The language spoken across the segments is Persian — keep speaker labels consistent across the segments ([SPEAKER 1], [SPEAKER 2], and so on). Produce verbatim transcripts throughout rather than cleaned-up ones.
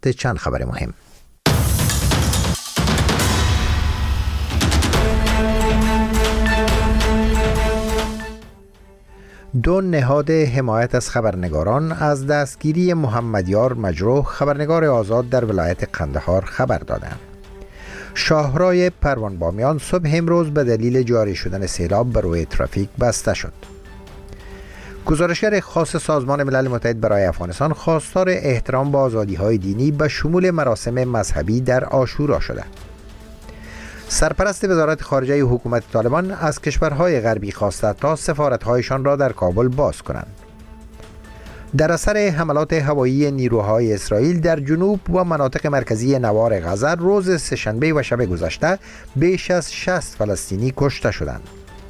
[SPEAKER 1] چند خبر مهم. دو نهاد حمایت از خبرنگاران از دستگیری محمدیار مجروح، خبرنگار آزاد در ولایت قندهار خبر دادند. شاهراه پروان بامیان صبح امروز به دلیل جاری شدن سیلاب بر روی ترافیک بسته شد. گزارشگر خاص سازمان ملل متحد برای افغانستان خواستار احترام به آزادی‌های دینی به شمول مراسم مذهبی در عاشورا شده. سرپرست وزارت خارجه حکومت طالبان از کشورهای غربی خواسته تا سفارت‌هایشان را در کابل باز کنند. در اثر حملات هوایی نیروهای اسرائیل در جنوب و مناطق مرکزی نوار غزه روز سه‌شنبه و شب گذشته بیش از شصت فلسطینی کشته شدند.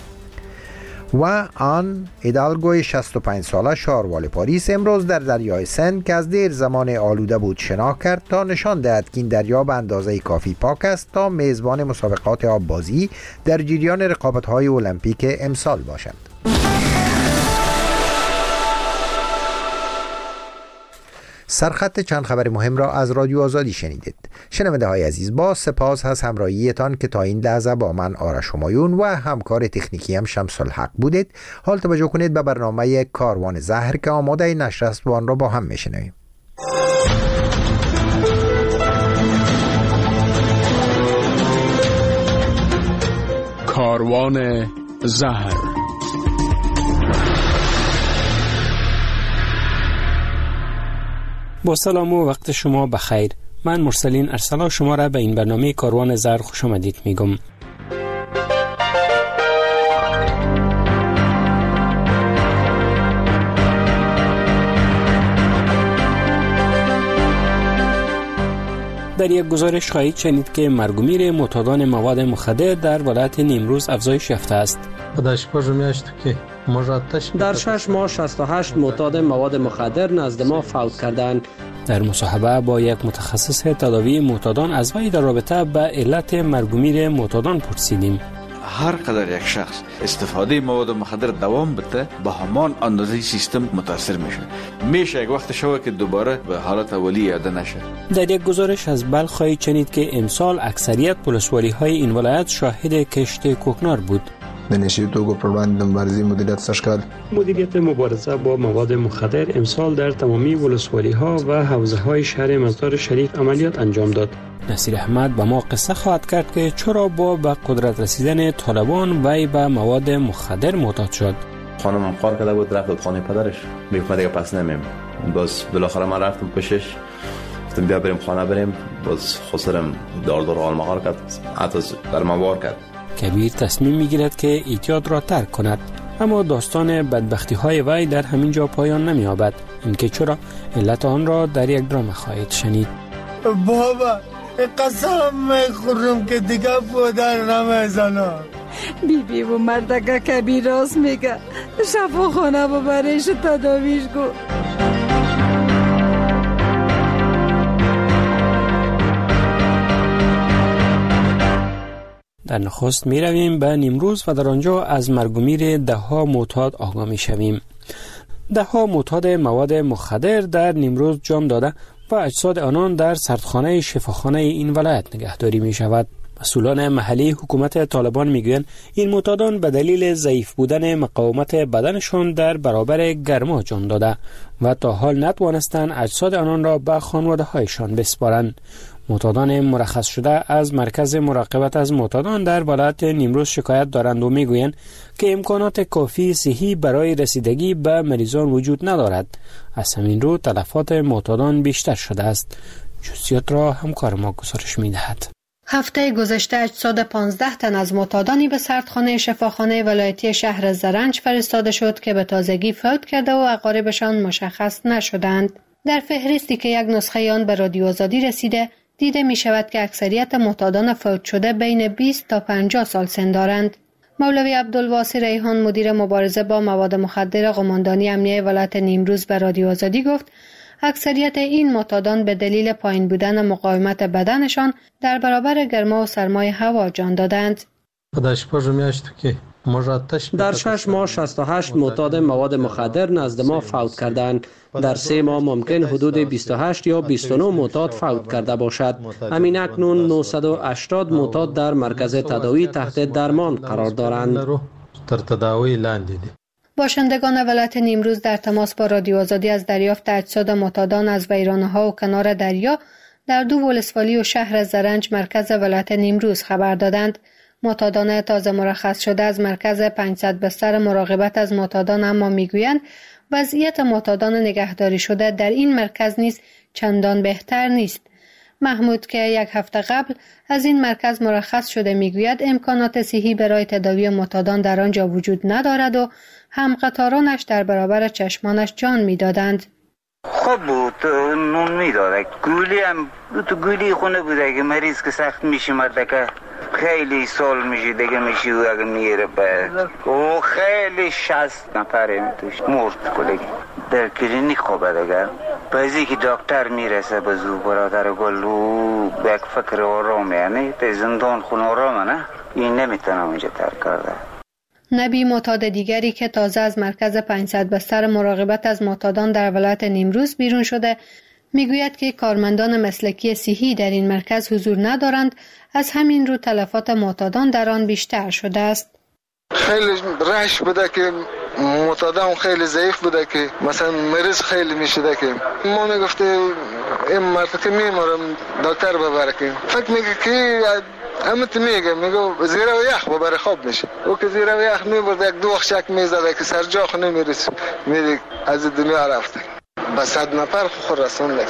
[SPEAKER 1] و آن ایدالگوی شصت و پنج ساله شاروال پاریس امروز در دریای سن که از دیر زمان آلوده بود شنا کرد تا نشان دهد که این دریا به اندازه کافی پاک است تا میزبان مسابقات آببازی در جریان رقابت‌های المپیک امسال باشد. سرخط چند خبر مهم را از رادیو آزادی شنیدید. شنونده های عزیز، با سپاس از همراهیتان که تا این لحظه با من آرش همایون و همکار تکنیکی هم شمس الحق بودید. حال توجه کنید به برنامه کاروان زهر که آماده نشر است و آن را با هم میشنویم.
[SPEAKER 2] کاروان زهر.
[SPEAKER 3] با سلام و وقت شما بخیر. من مرسلین ارسلا شما را به این برنامه کاروان زهر خوش آمدید میگم. در یک گزارش خواهید شنید که مرگ و میر معتادان مواد مخدر در ولایت نیمروز افزایش یافته است.
[SPEAKER 4] در شش ماه شصت و هشت معتاد مواد مخدر نزد ما فوت کردند.
[SPEAKER 3] در مصاحبه با یک متخصص تداوی معتادان از وی در رابطه با علت مرگ و میر معتادان پرسیدیم.
[SPEAKER 5] هر قدر یک شخص استفاده مواد مخدر دوام بده به همان اندازه سیستم متاثر میشه. میشه یک وقت شوه که دوباره به حالت اولی یاد نشه.
[SPEAKER 3] در یک گزارش از بلخ خواهید شنید که امسال اکثریت ولسوالی های این ولایت شاهد کشت کوکنار بود.
[SPEAKER 6] نشید توگو پروند مبارزه مدیریت سشکال
[SPEAKER 4] مدیریت مبارزه با مواد مخدر امسال در تمامی ولسوالی ها و حوزه های شهر مزار شریف عملیات انجام داد.
[SPEAKER 3] نصیر احمد با ما قصه خواهد کرد که چرا با به قدرت رسیدن طالبان وی به مواد مخدر معتاد شد.
[SPEAKER 7] خانمم کار کرده بود، رفت خانه پدرش، میگفت دیگه پس نمیم. باز بالاخره من رفتم پیشش، گفتم بیا بریم خانه بریم. باز خسرم دار دار حال مهار کرد، حتی در موار کرد.
[SPEAKER 3] کبیر تصمیم میگیرد که ایتیاد را ترک کند، اما داستان بدبختی های وی در همین جا پایان نمی‌یابد. اینکه چرا علت آن را در یک درام خواهید شنید.
[SPEAKER 8] بابا قسم میخورم که دیگه پدر نمیزنم.
[SPEAKER 9] بی بی و مردگه کبیر راست میگه، شفا خانه ببریش تداویش گو. در نخست می رویم به نیمروز و در آنجا از مرگ و میر ده ها معتاد آگاه می شویم. ده ها معتاد مواد مخدر در نیمروز جان داده و اجساد آنان در سردخانه شفاخانه این ولایت نگهداری می شود. مسئولان محلی حکومت طالبان می گویند این معتادان به دلیل ضعیف بودن مقاومت بدنشان در برابر گرما جان داده و تا حال نتوانستند اجساد آنان را به خانواده هایشان بسپارند. معتادان مرخص شده از مرکز مراقبت از معتادان در ولایت نیمروز شکایت دارند و میگویند که امکانات کافی صحی برای رسیدگی به مریضان وجود ندارد. از همین رو تلفات معتادان بیشتر شده است. جزئیات را همکار ما گزارش می‌دهد.
[SPEAKER 10] هفته گذشته اجساد پانزده تن از معتادانی به سردخانه شفاخانه ولایتی شهر زرنج فرستاده شد که به تازگی فوت کرده و اقاربشان مشخص نشدند. در فهرستی که یک نسخه آن به رادیو آزادی رسیده دیده می شود که اکثریت معتادان فوت شده بین بیست تا پنجاه سال سن دارند. مولوی عبدالواسی ریحان مدیر مبارزه با مواد مخدر قماندانی امنیه ولایت نیمروز به رادیو آزادی گفت اکثریت این معتادان به دلیل پایین بودن مقاومت بدنشان در برابر گرما و سرمای هوا جان دادند.
[SPEAKER 8] خداش پاجو میاشت که
[SPEAKER 2] در شش ماه شصت و هشت معتاد مواد مخدر نزد ما فوت کردند. در سه ماه ممکن حدود بیست و هشت یا بیست و نه معتاد فوت کرده باشد. همین اکنون نهصد و هشتاد معتاد در مرکز تداوی تحت درمان قرار دارند.
[SPEAKER 10] باشندگان ولایت نیمروز در تماس با رادیو آزادی از دریافت اجساد معتادان از ویرانه‌ها و کنار دریا در دو ولسوالی و شهر زرنج مرکز ولایت نیمروز خبر دادند. معتادان تازه مرخص شده از مرکز پانصد بستر مراقبت از معتادان اما میگویند وضعیت معتادان نگهداری شده در این مرکز نیز چندان بهتر نیست. محمود که یک هفته قبل از این مرکز مرخص شده میگوید امکانات صحی برای تداوی معتادان در آنجا وجود ندارد و هم قطارانش در برابر چشمانش جان میدادند.
[SPEAKER 11] خب بود نون میداده، گولی هم تو گولی خونه بوده که مریض که سخت میشه مرده که خیلی سال میشه دیگه میشه و اگه میره به و خیلی شست نفره توش مرد کلگی در کلینیک خوبه دیگه بعضی که دکتر میرسه به زو برادر گل و به یک فکر آرام یعنی به زندان خون آرامه نه این نمیتونه اونجا ترک کرده.
[SPEAKER 10] نبی معتاد دیگری که تازه از مرکز پانصد بستر مراقبت از معتادان در ولایت نیمروز بیرون شده میگوید که کارمندان مسلکی صحی در این مرکز حضور ندارند، از همین رو تلفات معتادان در آن بیشتر شده است.
[SPEAKER 12] خیلی رش بوده که معتادان خیلی ضعیف بوده که مثلا مریض خیلی میشده که ما میگفته این مرد که میمارم دکتر ببره که فکر میگه که همت میگه میگه زیره و یخ ببره خواب میشه او که زیره و یخ میبرد یک دو وقت شک میزده که سر جا خو نمیرسه میگه از دنیا رفته با صد نفر خود رسونده.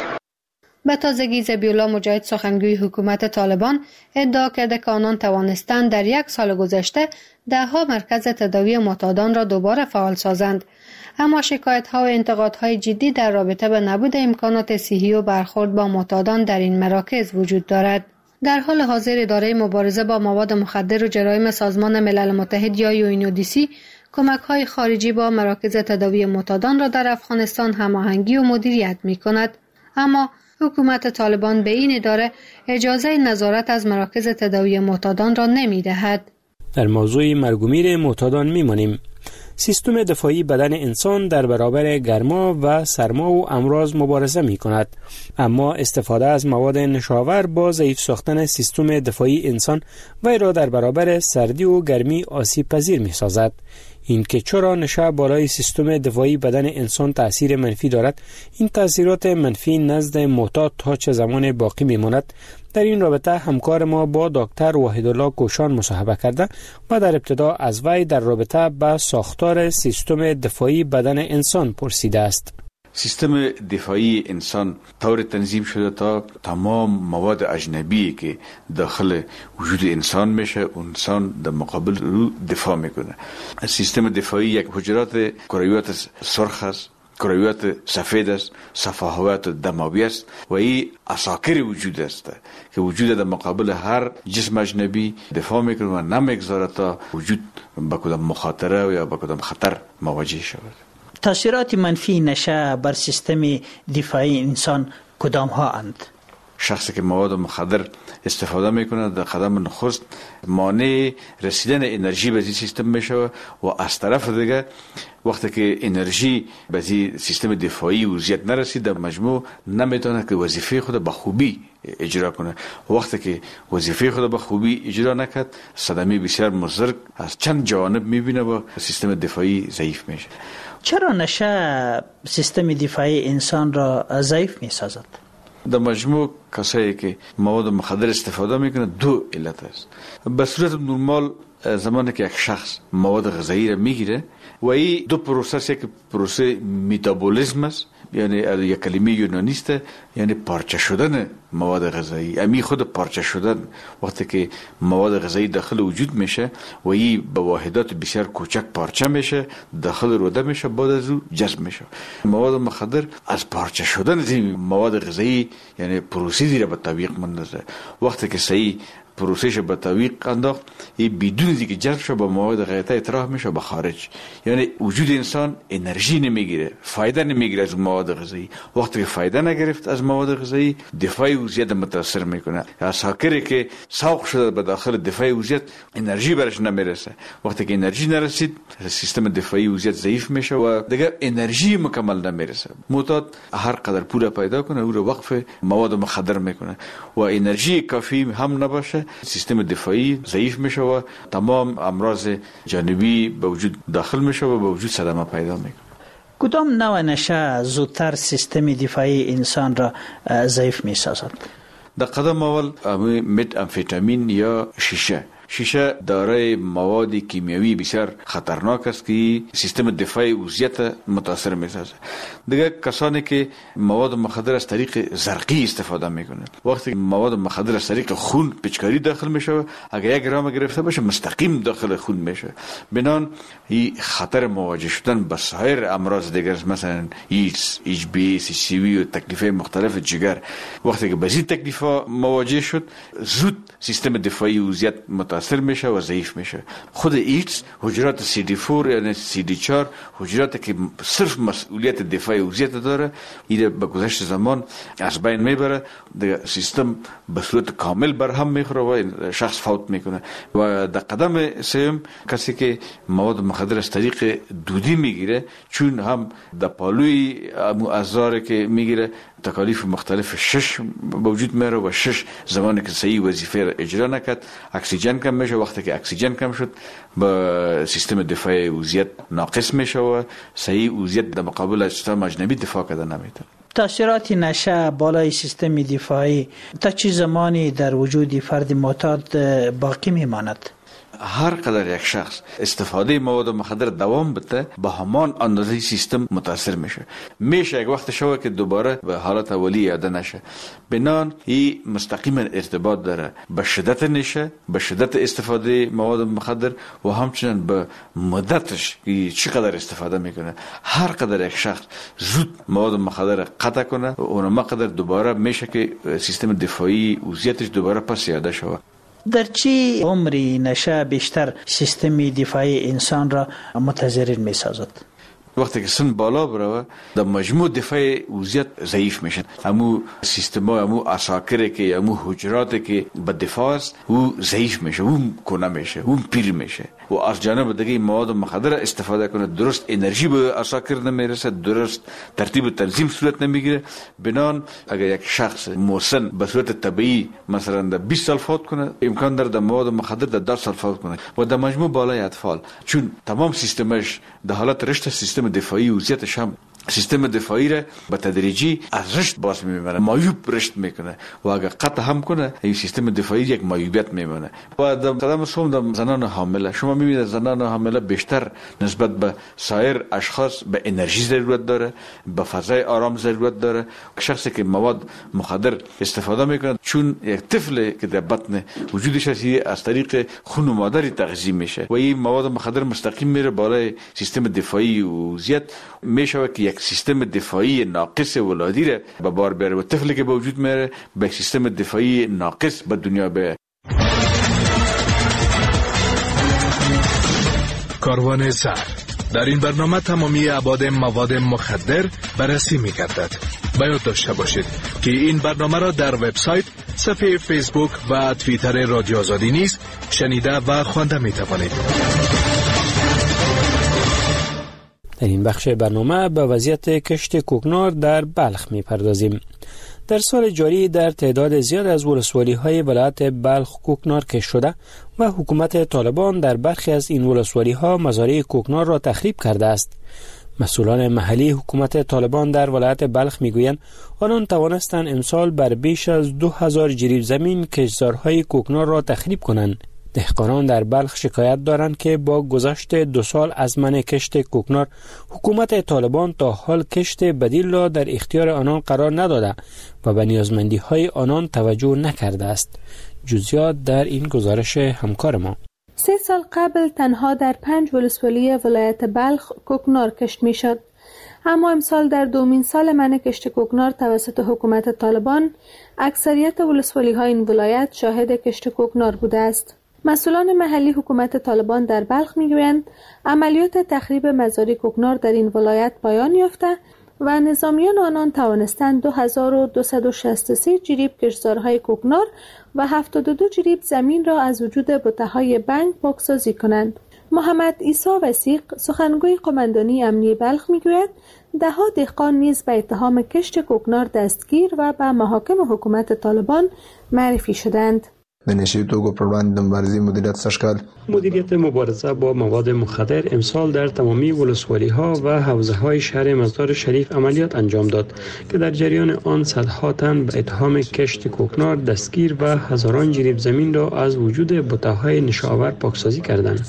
[SPEAKER 10] به تازگی ذبیحالله مجاهد سخنگوی حکومت طالبان ادعا کرده که آنان توانستند در یک سال گذشته ده ها مرکز تداوی معتادان را دوباره فعال سازند، اما شکایت ها و انتقاد های جدی در رابطه به نبود امکانات صحی و برخورد با معتادان در این مراکز وجود دارد. در حال حاضر اداره مبارزه با مواد مخدر و جرایم سازمان ملل متحد یا یو ان او دی سی کمک‌های خارجی با مراکز تداوی معتادان را در افغانستان هماهنگی و مدیریت می‌کند، اما حکومت طالبان به این اداره اجازه نظارت از مراکز تداوی معتادان را نمی‌دهد.
[SPEAKER 3] در موضوع مرگ و میر معتادان می‌مانیم. سیستم دفاعی بدن انسان در برابر گرما و سرما و امراض مبارزه می‌کند، اما استفاده از مواد نشاور با ضعیف ساختن سیستم دفاعی انسان وی را در برابر سردی و گرمی آسیب پذیر می‌سازد. این که چرا نشه بالای سیستم دفاعی بدن انسان تأثیر منفی دارد، این تأثیرات منفی نزد معتاد تا چه زمان باقی میماند، در این رابطه همکار ما با دکتر وحیدالله کوشان مصاحبه کرده و در ابتدا از وی در رابطه با ساختار سیستم دفاعی بدن انسان پرسیده است.
[SPEAKER 5] سیستم دفاعی انسان طور تنظیم شده تا تمام مواد اجنبی که داخل وجود انسان میشه انسان در مقابل رو دفاع میکنه. سیستم دفاعی یک حجرات کرویات سرخ است، کرویات سفید است، صفحات دماوی است و این عساکر وجود است که وجود در مقابل هر جسم اجنبی دفاع میکنه و نمیگذاره تا وجود با کدام مخاطره یا با کدام خطر مواجه شود.
[SPEAKER 13] تاثیرات منفی نشه بر سیستم دفاعی انسان کدام ها اند؟
[SPEAKER 5] شخصی که مواد مخدر استفاده میکنه در قدم نخست مانع رسیدن انرژی به این سیستم میشه و از طرف دیگه وقتی که انرژی به این سیستم دفاعی وضعیت نرسید در مجموع نمیتونه که وظیفه خود به خوبی اجرا کنه. وقتی که وظیفه خود به خوبی اجرا نکرد صدمه بسیار مضر از چند جوانب میبینه و سیستم دفاعی ضعیف میشه.
[SPEAKER 13] چرا نشه سیستم دفاعی انسان را ضعیف میسازد؟
[SPEAKER 5] در مجموع کسایی که مواد مخدر استفاده میکنه دو علت است. به صورت نرمال زمانی که یک شخص مواد غذایی را میگیره و این دو پروسه است، یک پروسه متابولیسم است، یعنی یک کلمه یونانی است، یعنی پارچه شدن مواد غذایی. امی خود پارچه شدن وقتی که مواد غذایی داخل وجود میشه و این به واحدات بسیار کوچک پارچه میشه داخل روده میشه بعد از او جذب میشه. مواد مخدر از پارچه شدن این مواد غذایی یعنی پروسیدی را به تطبیق مندازه. وقتی که صحیح پروسش به تعویق انداخت، این بدون اینکه جذب شه به مواد غیرطبیعی اطراح میشه به خارج. یعنی وجود انسان انرژی نمیگیره، فایده نمیگیره از مواد غذایی. وقتی که فایده نگرفت از مواد غذایی، دفاعی وضعیت متاثر میکنه. اساکری که سوق شده به داخل دفاعی وضعیت، انرژی برش نمیرسه. وقتی که انرژی نرسید، سیستم دفاعی وضعیت ضعیف میشه و دیگه انرژی مکمل نمیرسه. معتاد هر قدر پول پیدا کنه او رو وقف مواد مخدر میکنه و انرژی کافی هم نباشه، سیستم دفاعی ضعیف میشه و تمام امراض جانبی به وجود داخل میشه و به وجود صدمه پیدا میکنه.
[SPEAKER 13] کدام نوع نشه زودتر سیستم دفاعی انسان را ضعیف میسازد؟
[SPEAKER 5] در قدم اول مت امفیتامین یا شیشه. شیشه دارای مواد کیمیایی بسیار خطرناک است که سیستم دفاعی وضعیت متاثر میسازه. دیگه کسانی که مواد مخدر از طریق زرقی استفاده میکنند، وقتی مواد مخدر از طریق خون پیچکاری داخل میشه، اگر یک گرم گرفته باشه مستقیم داخل خون میشه، بنان این خطر مواجه شدن با سایر امراض دیگر مثلا ایدز، اچ بی، سی سی وی و تکلیف مختلف جگر، وقتی که به این تکلیفا مواجه شد، زود سیستم دفاعی وضعیت متاثر میشه و ضعیف میشه. خود ایدز حجرات سی دی چهار یعنی سی دی چهار حجراتی که صرف مسئولیت دفاعی وضعیت داره، این به گذشت زمان از بین میبره، سیستم به صورت کامل برهم میخوره و شخص فوت میکنه. و در قدم سوم کسی که مواد مخدر از طریق دودی میگیره، چون هم در پالوی ازاره که میگیره تکالیف مختلف شش به وجود میاره و شش زمانی که صحیح وظیفه را اجرا نکرد اکسیژن کم میشه. وقتی که اکسیژن کم شد با سیستم دفاعی وضعیت ناقص میشه و صحیح وضعیت در مقابل اجسام اجنبی دفاع کردن نمیتونه.
[SPEAKER 13] تاثیرات نشه بالای سیستم دفاعی تا چه زمانی در وجود فرد معتاد باقی میماند؟
[SPEAKER 5] هر قدر یک شخص استفاده مواد مخدر دوام بده، به همان اندازه سیستم متاثر میشه. میشه یک وقت شوه که دوباره به حالت اولی اعاده نشه. بنان این مستقیما ارتباط داره به شدت نشه، به شدت استفاده مواد مخدر و همچنین به مدتش که چقدر استفاده میکنه. هر قدر یک شخص زود مواد مخدر قطع کنه، اونما قدر دوباره میشه که سیستم دفاعی وضعیتش دوباره پس اعاده شوه.
[SPEAKER 13] در چی عمری نشه بیشتر سیستم دفاعی انسان را متضرر می سازد؟
[SPEAKER 5] وقتی که سن بالا بروه در مجموع دفاع وضعیت ضعیف میشن. همو سیستم ها، همو اساکره که همو حجراتی که به دفاع است او ضعیف میشه، اون کنه میشه، اون پیر میشه و از جانب دیگه مواد مخدر استفاده کنه، درست انرژی به اساکر نمیرسه، درست ترتیب تنظیم صورت نمیگیره. بنان اگر یک شخص مسن به صورت طبیعی مثلا در بیست سال فوت کنه، امکان داره در مواد مخدر در ده سال فوت کنه و در مجموع بالای اطفال، چون تمام سیستمش در حالت رشد سیستم دفاعی وضعیتش هم سیستم دفاعی را به تدریجی از رشد باز میبره، معیوب رشد میکنه و اگر قطع هم کنه این سیستم دفاعی یک معیوبیت میمونه. و در قدم سوم در زنان حامله، شما میبینید زنان حامله بیشتر نسبت به سایر اشخاص به انرژی ضرورت داره، به فضای آرام ضرورت داره. شخصی که مواد مخدر استفاده میکنه، چون یک طفل که در بطن وجودش هست از طریق خون مادری تغذیه میشه و این مواد مخدر مستقیم میره بالای سیستم دفاعی وضعیت، میشه که یک سیستم دفاعی ناقص ولادی را به بار بیاره و طفلی که به وجود میاره به سیستم دفاعی ناقص به دنیا بیاره.
[SPEAKER 14] کاروان زهر در این برنامه تمامی ابعاد مواد مخدر بررسی می‌گردد. باید داشته باشید که این برنامه را در وبسایت، صفحه فیسبوک و توییتر رادیو آزادی نیز شنیده و خوانده می‌توانید.
[SPEAKER 3] در این بخش برنامه به وضعیت کشت کوکنار در بلخ می‌پردازیم. در سال جاری در تعداد زیاد از ولسوالی‌های ولایت بلخ کوکنار کشت شده و حکومت طالبان در برخی از این ولسوالی‌ها مزارع کوکنار را تخریب کرده است. مسئولان محلی حکومت طالبان در ولایت بلخ میگویند آنان توانستند امسال بر بیش از دو هزار جریب زمین کشتزارهای کوکنار را تخریب کنند. دهقانان در بلخ شکایت دارند که با گذشت دو سال از منع کشت کوکنار، حکومت طالبان تا حال کشت بدیل را در اختیار آنان قرار نداده و به نیازمندی های آنان توجه نکرده است. جزئیات در این گزارش همکار ما.
[SPEAKER 15] سه سال قبل تنها در پنج ولسوالی ولایت بلخ کوکنار کشت می شد.
[SPEAKER 10] اما امسال در دومین سال منع کشت کوکنار توسط حکومت طالبان، اکثریت ولسوالی‌های این ولایت شاهد کشت کوکنار بوده است. مسئولان محلی حکومت طالبان در بلخ میگویند عملیات تخریب مزارع کوکنار در این ولایت پایان یافته و نظامیان آنان توانستند دو هزار و دویست و شصت و سه جریب کشتزارهای کوکنار و هفتاد و دو جریب زمین را از وجود بته‌های بنگ پاکسازی کنند. محمد عیسی وثیق، سخنگوی قماندانی امنیه بلخ میگوید ده‌ها دهقان نیز به اتهام کشت کوکنار دستگیر و به محاکم حکومت طالبان معرفی شدند.
[SPEAKER 6] د نشي توکو پر وړاندې د مبارزې مدیریت سشکال
[SPEAKER 4] مدیریت مبارزه با مواد مخدر امسال در تمامی ولسوالی ها و حوزه های شهر مزار شریف عملیات انجام داد که در جریان آن صدها تن به اتهام کشت کوکنار دستگیر و هزاران جریب زمین را از وجود بته‌های نشاور پاکسازی کردند.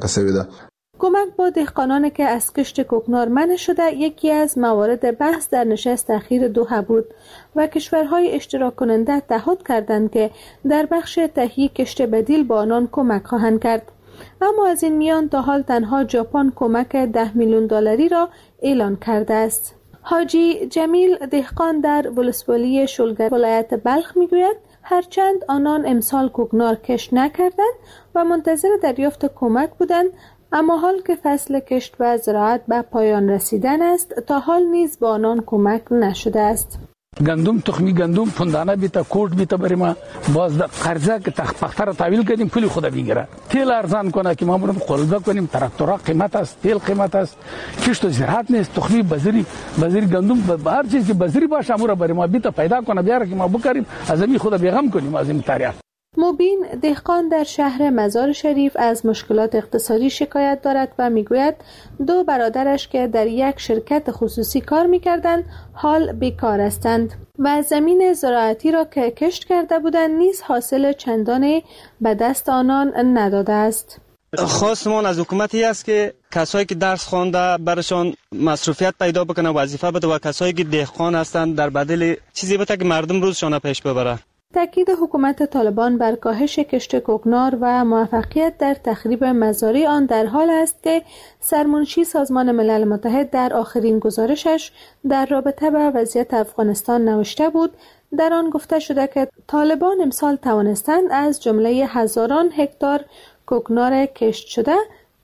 [SPEAKER 10] کمک با دهقانان که از کشت کوکنار منع شده یکی از موارد بحث در نشست اخیر دوحه بود و کشورهای اشتراک کننده تعهد کردند که در بخش تهیه کشت بدیل با آنان کمک خواهند کرد. اما از این میان تا حال تنها ژاپن کمک ده میلیون دلاری را اعلان کرده است. حاجی جمیل دهقان در ولسوالی شلگر ولایت بلخ میگوید هرچند آنان امسال کوکنار کشت نکردند و منتظر دریافت کمک بودند، اما حال که فصل کشت و زراعت به پایان رسیدن است تا حال نیز با آنان کمک نشده است.
[SPEAKER 15] گندم تخمی گندم پندانه بیتا کوٹ بیتا برای ما باز قرضه که پختر تحویل کردیم پولی خود بگیره، تیل ارزان کنه که ما بریم قلبه کنیم، تراکتورها قیمت است، تیل قیمت است، کشت و زراعت نیست، تخمی بذری بذری گندم هر چیز که بذری باشه امور برای ما بیتا پیدا کنه بیاره که ما بکاریم از این خود بیغم کنیم از این تاریخ.
[SPEAKER 10] مبین دهقان در شهر مزار شریف از مشکلات اقتصادی شکایت دارد و میگوید دو برادرش که در یک شرکت خصوصی کار میکردند حال بیکار هستند و زمین زراعتی را که کشت کرده بودند نیز حاصل چندانی به دست آنان نداده است.
[SPEAKER 16] خواستمان از حکومتی است که کسایی که درس خوانده برشان مصروفیت پیدا بکنه، وظیفه بده و کسایی که دهقان هستند در بدل چیزی بده که مردم روزشان پیش ببره.
[SPEAKER 10] تاکید حکومت طالبان بر کاهش کشت کوکنار و موفقیت در تخریب مزارع آن در حال است که سرمنشی سازمان ملل متحد در آخرین گزارشش در رابطه با وضعیت افغانستان نوشته بود. در آن گفته شده که طالبان امسال توانستند از جمله هزاران هکتار کوکنار کشت شده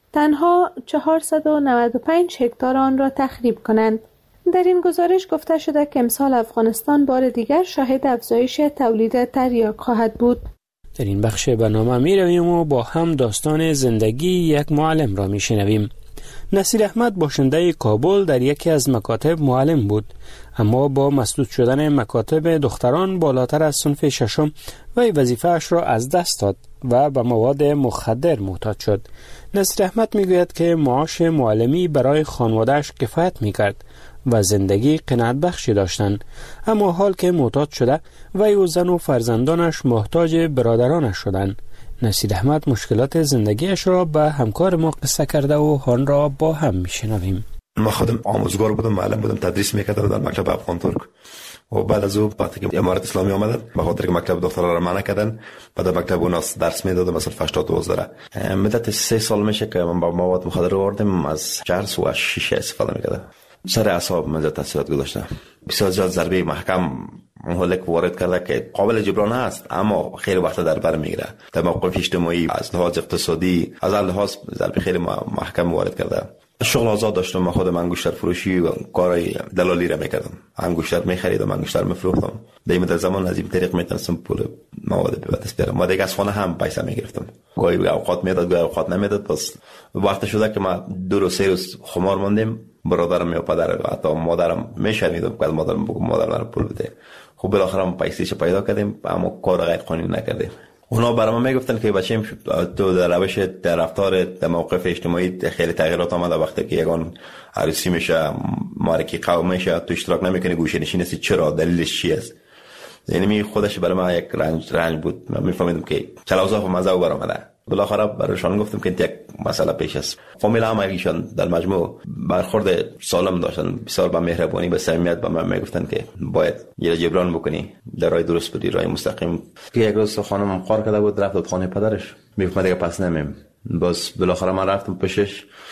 [SPEAKER 10] تنها چهارصد و نود و پنج هکتار آن را تخریب کنند. در این گزارش گفته شده که امسال افغانستان بار دیگر شاهد افزایش تولید تریاک خواهد بود.
[SPEAKER 3] در این بخش برنامه می رویم و با هم داستان زندگی یک معلم را می شنویم. نصیر احمد باشنده کابل در یکی از مکاتب معلم بود، اما با مسدود شدن مکاتب دختران بالاتر از صنف ششم وی وظیفه‌اش را از دست داد و به مواد مخدر معتاد شد. نصیر احمد می گوید که معاش معلمی برای خانواده‌اش کفایت می کرد و زندگی قناعت بخشی داشتند، اما حال که معتاد شده وی و زن و فرزندانش محتاج برادرانش شدند. نصیر احمد مشکلات زندگیش را به همکار ما قصه کرده و آن را با هم میشنویم.
[SPEAKER 17] ما خودم آموزگار بودم، معلم بودم، تدریس میکردم در مکتب افغان ترک و بعد از او وقتی که امارت اسلامی آمدن به خاطر که مکتب دخترها را منع کردن بعد مکتب اون درس میدادم مثلا هشتاد دوازده مدت سه سال میشه که من با مواد مخدر آوردم، از چرس و شیشه استفاده میکردم. سر اعصاب من تاثیرات گذاشته، بسیار زیاد ضربه محکم مهلک وارد کرده که قابل جبران است اما خیلی وقت در بر میگیره. در موقف اجتماعی از لحاظ اقتصادی از هر لحاظ ضربه خیلی محکم وارد کرده. شغل آزاد داشتم، من خودم انگشتر فروشی و کارهای دلالی را میکردم، انگشتر میخریدم، انگشتر میفروختم. در این زمان از این طریق میتونستم پول مواد به دست بیارم. ما دیگه از خانه هم پیسه میگرفتم، گاهی اوقات میداد گاهی اوقات نمیداد. پس وقت شده که ما دو روز سه روز خمار ماندیم، برادرم و پدرم حتی مادرم میشنیدم که مادرم بگم مادر من پول بده. خب بالاخره ما پیسه‌اش پیدا کردیم اما کار غیر قانونی نکردیم. اونا برام میگفتن که بچه‌م تو در روش در رفتار در موقف اجتماعی خیلی تغییرات آمده، وقتی که یگان عروسی میشه معرکه قوم میشه تو اشتراک نمیکنی، گوشه نشینی هستی، چرا دلیلش چی است؟ یعنی می خودش برای من یک رنج رنج بود. من میفهمیدم که چلوزا و مزه برآمده. بالاخره برایشان گفتم که یک مسئله پیش است. فامیل هم ایشان در مجموع برخورد سالم داشتن، بسیار با مهربانی به صمیمیت به من میگفتن که باید یه جبران بکنی، در راه درست بری، راه مستقیم. که یک روز خانم قار کرده بود رفت خانه پدرش، میگفت دیگه پس نمیم. باز بالاخره من رفتم پیشش،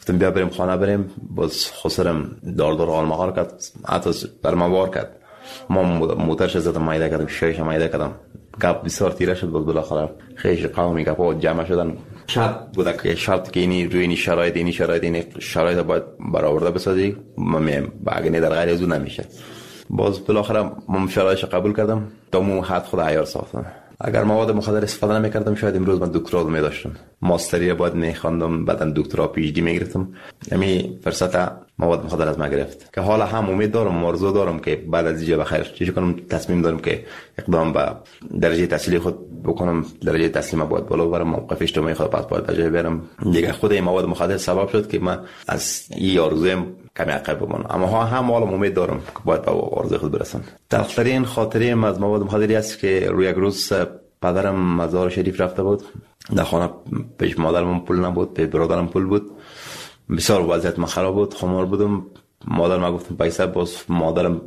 [SPEAKER 7] گفتم بیا بریم خانه بریم. باز خسرم دار دار آلمغار کرد، حتی بر ما بار کرد. ما موترش زدم مایده کردم، شیش مایده کردم. گپ بسیار تیره شد. باز بالاخره خیلی قومی گپا جمع شدن. شرط بود که شرط که اینی روی این شرایط اینی شرایط اینی شرایط باید برآورده بسازی، ما میم اگه نه در غیر از اون نمیشه. باز بالاخره من شرایطش قبول کردم تا مو حد خود عیار ساختم. اگر مواد مخدر استفاده نمی‌کردم شاید امروز من دکترا رو می‌داشتم، ماستری باید می‌خواندم، بعداً دکترا پی اچ دی می‌گرفتم. همین فرصت مواد مخدر از ما گرفت که حالا هم امید دارم، آرزو دارم که بعد از اینجا بخیر چیزی کنم. تصمیم دارم که اقدام به درجه تحصیلی خود بکنم. درجه تحصیلی باید بالا ببرم، موقف اجتماعی خود پس باید بجای برم. دیگه خود این مواد مخدر سبب شد که من از این آرزویم کمی عقب بمونم، اما ها هم حالا امید دارم که باید به آرزوی خود برسم. تلخترین خاطره از مواد مخدری است که روی یک روز پدرم مزار شریف رفته بود. در خانه پیش مادرم پول نبود، پیش برادرم پول بود. بسیار وضعیت من خراب بود، خمار بودم. مادر ما گفتم پیسه، باز مادرم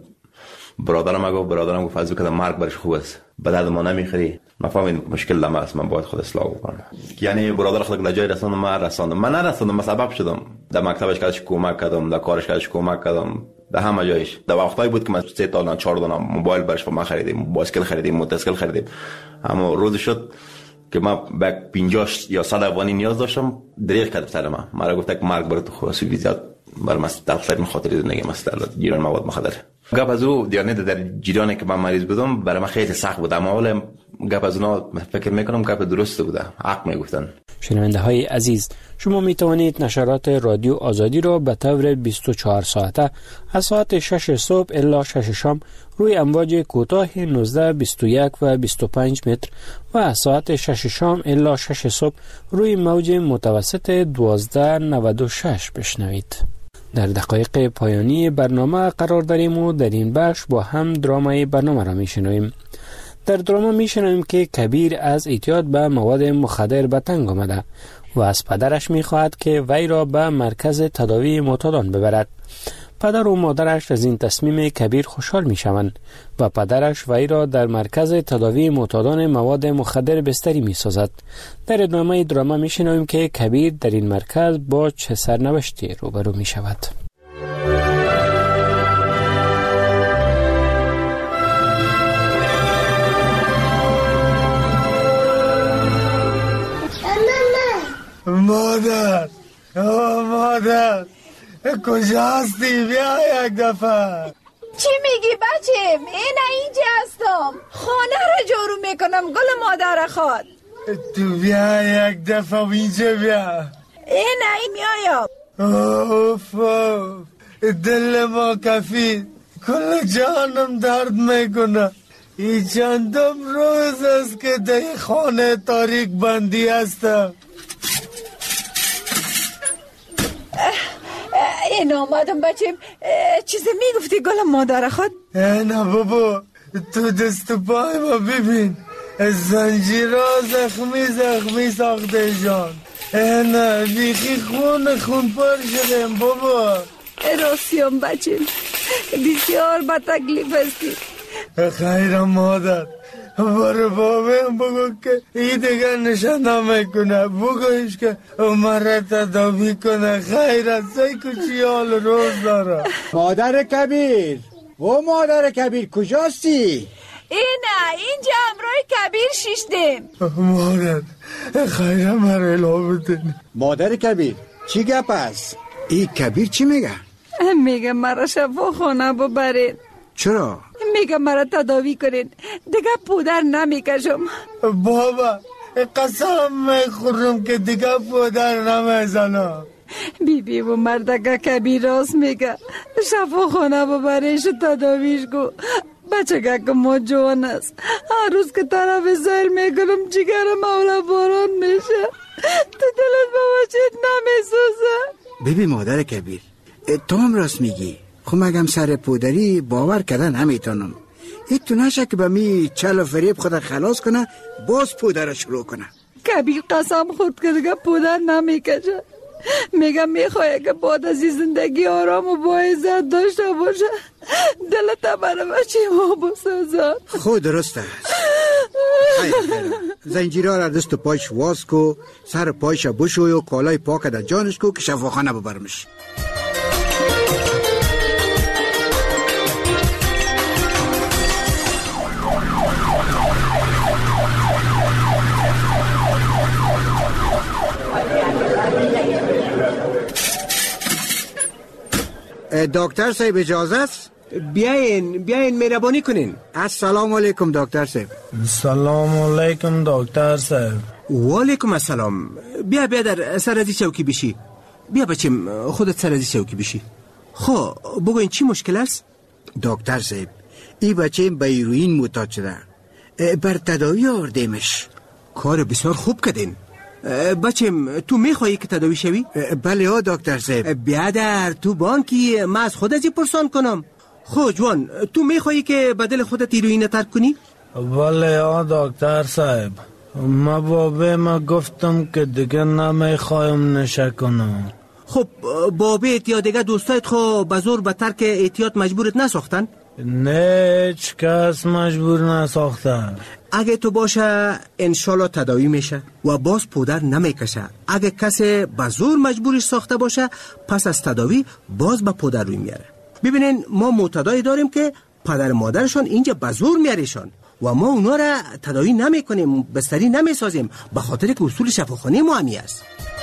[SPEAKER 7] برادرم ما گفت برادرم گفت از کدام مرگ برش خوب است، به درد ما نمیخوری. نفهمید مشکل لما است، من باید خود اصلاح کنم. یعنی برادر خود لجای رساندم، من رساندم، من نرساندم، من سبب شدم. در مکتبش کارش کمک کردم، در کارش کارش کمک کردم، در همه جایش. در وقتایی بود که من سه تا چهار تا موبایل برش ما خریدیم، بایسکل خریدیم، موتورسیکل خریدیم. اما روز شد که من به پنجاه یا صد افغانی نیاز داشتم، دریغ کرد سر من. مرا گفت که مرگ برات خاصی زیاد بر مست دفتر خاطر زندگی مست در جریان مواد مخدر. گپ از او دیانه در جریانی که من مریض بودم برای من خیلی سخت بود، اما حالا گپ از اونا فکر میکنم گپ درست بوده، حق میگفتن.
[SPEAKER 3] شنونده های عزیز، شما می توانید نشرات رادیو آزادی را به طور بیست و چهار ساعته از ساعت شش صبح الی شش شام روی امواج کوتاه نوزده، بیست و یک و بیست و پنج متر و از ساعت شش شام الی شش صبح روی موج متوسط دوازده نود و شش بشنوید. در دقایق پایانی برنامه قرار داریم و در این بخش با هم درامای برنامه را میشنویم. در دراما میشنویم که کبیر از اعتیاد به مواد مخدر به تنگ آمده و از پدرش میخواهد که وی را به مرکز تداوی معتادان ببرد. پدر و مادرش از این تصمیم کبیر خوشحال میشوند و پدرش وی را در مرکز تداوی معتادان مواد مخدر بستری میسازد. در ادامه دراما میشنویم که کبیر در این مرکز با چه سرنوشتی روبرو میشود.
[SPEAKER 8] مادر، آه مادر، کجا هستی؟ بیا یک دفعه.
[SPEAKER 18] چی میگی بچم؟ این اینجا هستم، خانه را جارو میکنم. گل مادر خواد
[SPEAKER 8] تو بیا یک دفعه اینجا بیا.
[SPEAKER 18] این این میایم.
[SPEAKER 8] اوف اوف، دل ما کفید، کل جانم درد میکنه. این چندم روز است که در خانه تاریک بندی هستم.
[SPEAKER 18] این آمدم بچم. چیزی میگفتی گل مادر خود؟
[SPEAKER 8] نه بابا، تو دست و پای ما ببین، زنجیرها زخمی زخمی ساخته جان. نه بیخی خون خون پر شدیم بابا.
[SPEAKER 18] راستیم بچم، بسیار با تکلیف هستی.
[SPEAKER 8] خیر مادر، برو بابیم بگو که ای دیگر نشان نمیکنه، بگویش که عمره تداوی کنه. خیر است، ای کچی حال روز داره.
[SPEAKER 19] مادر کبیر، او مادر کبیر کجاستی؟
[SPEAKER 18] اینه اینجا امروی کبیر شیشتیم.
[SPEAKER 8] مادر خیر مرا الا بدین.
[SPEAKER 19] مادر کبیر چی گپ است؟ ای کبیر چی میگه؟
[SPEAKER 18] میگه مرا شفا خانه ببرین.
[SPEAKER 19] چرا؟
[SPEAKER 18] میگه مرا تداوی کنین، دیگه پودر نمیکشم.
[SPEAKER 8] بابا قسم میخورم که دیگه پودر نمیزنم.
[SPEAKER 18] بی بی و مردگه کبیر راست میگه، شفا خانه ببریش تداویش گو. بچه که ما جوان است، هر روز که طرف زیل میکنم جگرم اولا باران میشه. تو دلت بابا چیت نمیسوزه.
[SPEAKER 19] ببی مادر کبیر، تو هم راست میگی. خب مگم سر پودری باور کردن نمیتونم. این تو نشه که به می چل و فریب خود خلاص کنه باز پودر شروع کنه.
[SPEAKER 18] کبیر قسم خورد که دیگه پودر نمیکشه. میگم میخواه که بعد از این زندگی آرام و با عزت داشته باشه. دلت برای بچه ما بسازد.
[SPEAKER 19] خود درست است. زنجیرها را دست و پایش واز کو، سر پایش بشوی و کالای پاک در جانش کو که شفاخانه ببرمش. دکتر صاحب اجازه است؟
[SPEAKER 20] بیاین بیاین مهربانی کنین.
[SPEAKER 19] السلام علیکم دکتر صاحب.
[SPEAKER 8] سلام علیکم دکتر صاحب.
[SPEAKER 20] و علیکم السلام. بیا بیا در سر از چوکی بشی. بیا بچم خودت سر از چوکی بشی. خب بگو این چی مشکل است؟
[SPEAKER 19] دکتر صاحب این بچه به هیروئین معتاد شده، بر تداوی آوردیمش.
[SPEAKER 20] کار بسیار خوب کردین. بچم تو میخوایی که تداوی شوی؟
[SPEAKER 19] بله ها دکتر صاحب.
[SPEAKER 20] بیادر تو بانکی ما از خود ازی پرسان کنم. خب جوان تو میخوایی که بدل خودت هیروئین ترک کنی؟
[SPEAKER 8] بله ها دکتر صاحب. ما بابه ما گفتم که دیگه نمیخوایم نشه کنم.
[SPEAKER 20] خب بابیت یا دیگه دوستایت خو بزور به ترک احتیاط مجبورت نساختن؟
[SPEAKER 8] نه هیچ کس مجبور نساختن.
[SPEAKER 20] اگه تو باشه انشالله تداوی میشه و باز پودر نمیکشه. اگه کسی بزور مجبورش ساخته باشه پس از تداوی باز به پودر روی میاره. ببینین ما معتادای داریم که پدر مادرشان اینجا بزور میاریشان و ما اونا را تداوی نمی کنیم، بستری نمی سازیم، به خاطر که اصول شفاخانه ما همی است.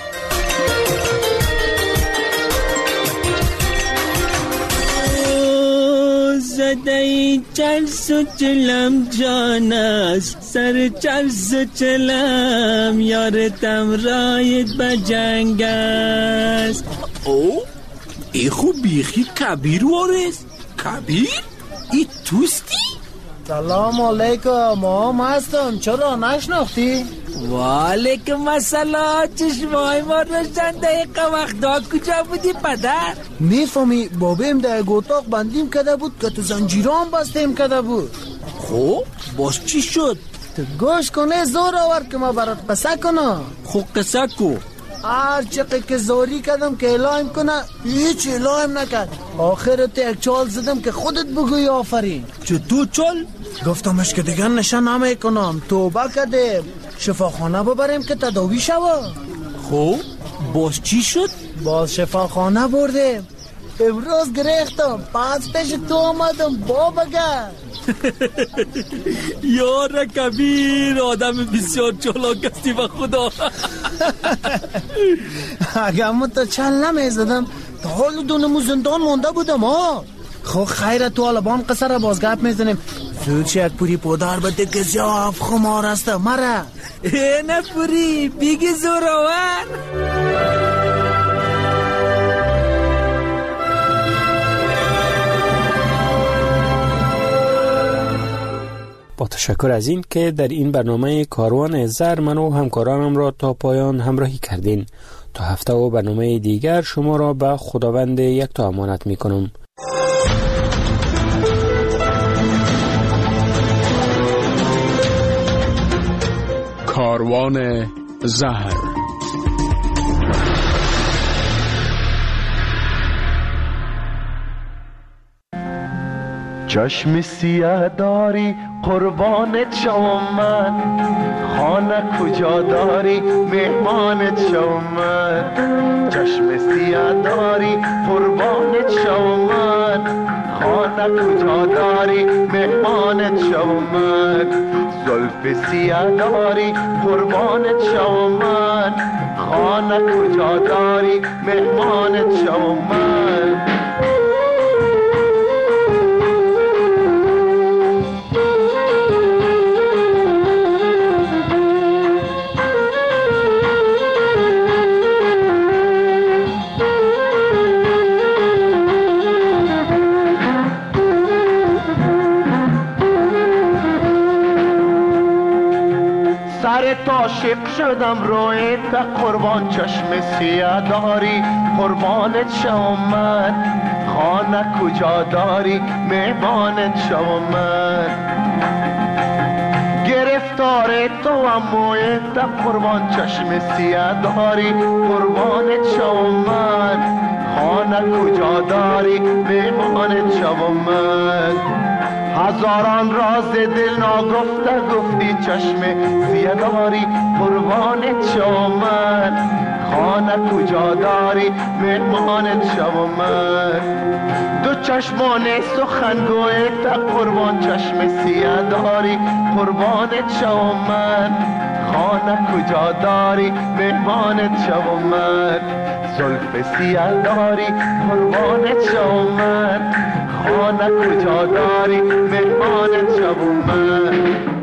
[SPEAKER 21] زده چرس و چلم جان است، سر چرس و چلم یارتم رایت بجنگ است.
[SPEAKER 20] او ای خوب بیخی کبیر وارست. کبیر؟ ای توستی؟
[SPEAKER 8] سلام علیکم. ما هستم، چرا نشناختی؟
[SPEAKER 21] و علیکم السلام. چشمای ما روشن دقیقه وقتا کجا بودی پدر؟
[SPEAKER 8] میفهمی بابیم در گوتاق بندیم کده بود که تو زنجیران بستیم کده بود.
[SPEAKER 20] خب باز چی شد؟
[SPEAKER 8] تو گوش کنه زور آور که ما برات قصه کنم.
[SPEAKER 20] خب قصه کو.
[SPEAKER 8] هر چقدر که زوری کردم که اعلام کنه هیچ اعلام نکرد. آخرت یک چال زدم که خودت بگوی آفرین.
[SPEAKER 20] چه تو چال؟
[SPEAKER 8] گفتمش که دیگه نشه نمی کنم، توبه کردیم، شفاخانه ببریم که تداوی شوه.
[SPEAKER 20] خب باز چی شد؟
[SPEAKER 8] باز شفاخانه بردیم. امروز گریختم پس پیش تو آمدم بابا گر.
[SPEAKER 21] یار کبیر آدم بسیار چالاک هستی و خدا.
[SPEAKER 8] اگه من تا چل نمیزدم تا حال دونمو زندان مونده بودم ها. خب خیره تو آلبان قصه را بازگپ میزنیم. زود یک پوری پودر بده که زیاف خمار است مره.
[SPEAKER 21] ای نه پوری بیگی زورآور.
[SPEAKER 3] با تشکر از این که در این برنامه کاروان زر من و همکارانم را تا پایان همراهی کردین. تا هفته و برنامه دیگر شما را به خداوند یکتا امانت می کنم.
[SPEAKER 14] کاروان زهر.
[SPEAKER 22] چشم سیاه داری قربانت شوم من، خانه کجا داری مهمانت شوم من. چشم سیاه داری قربانت شوم من، خانه کجا داری مهمانت شوم من. زلف سیاه داری قربانت شوم من، خانه کجا داری مهمانت شوم من. عاشق شدم رویت قربان، چشم سیاه داری قربانت شوم من، خانه کجا داری مهمانت شوم من. گرفتار تو هم مویت قربان، چشم سیاه داری قربانت شوم من، خانه کجا داری مهمانت شوم من. هزاران راز دل ناگفته گفتی چشم سیه داری قربانت شوم من خانه کجا داری مهمانت شوم من دو چشمان سخنگویت قربان چشم سیه داری قربانت شوم من خانه کجا داری مهمانت شوم من زلف سیه داری قربانت شوم من خانه کجا داری مهمانت شوم من